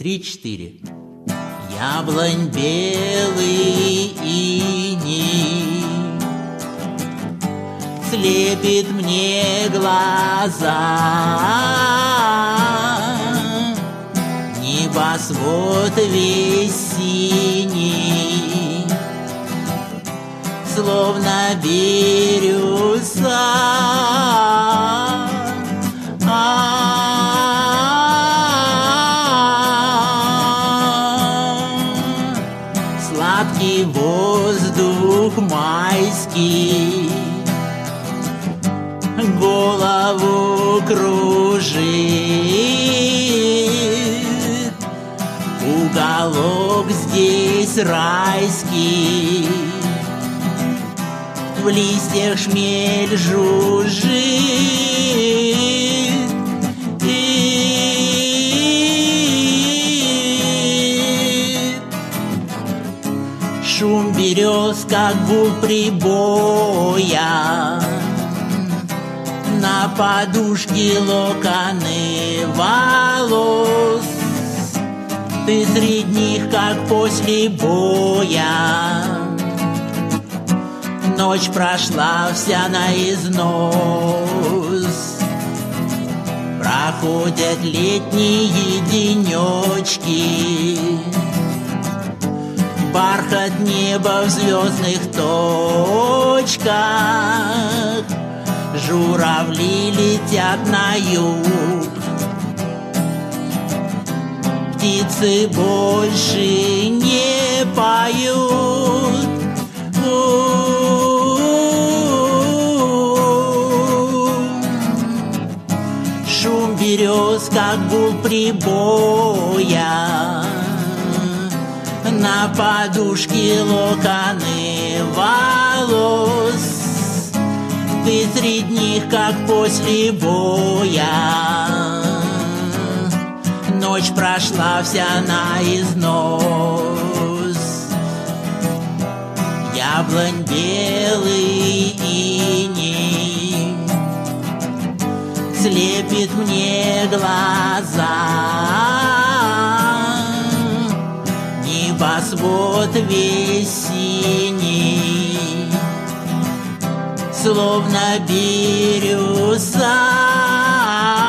3-4. Яблонь белый иней слепит мне глаза, небосвод весь синий, словно бирюза. Сладкий воздух майский голову кружит, уголок здесь райский, в листьях шмель жужжит. Шум берез, как гул прибоя, на подушке локоны волос. Ты среди них, как после боя. Ночь прошла вся наизнос. Проходят летние денечки, бархат неба в звездных точках, журавли летят на юг, птицы больше не поют. Шум берез, как гул прибоя, на подушке локоны волос. Ты среди них, как после боя. Ночь прошла вся наизнос. Яблонь белый иней слепит мне глаза, небосвод весь синий, словно бирюза.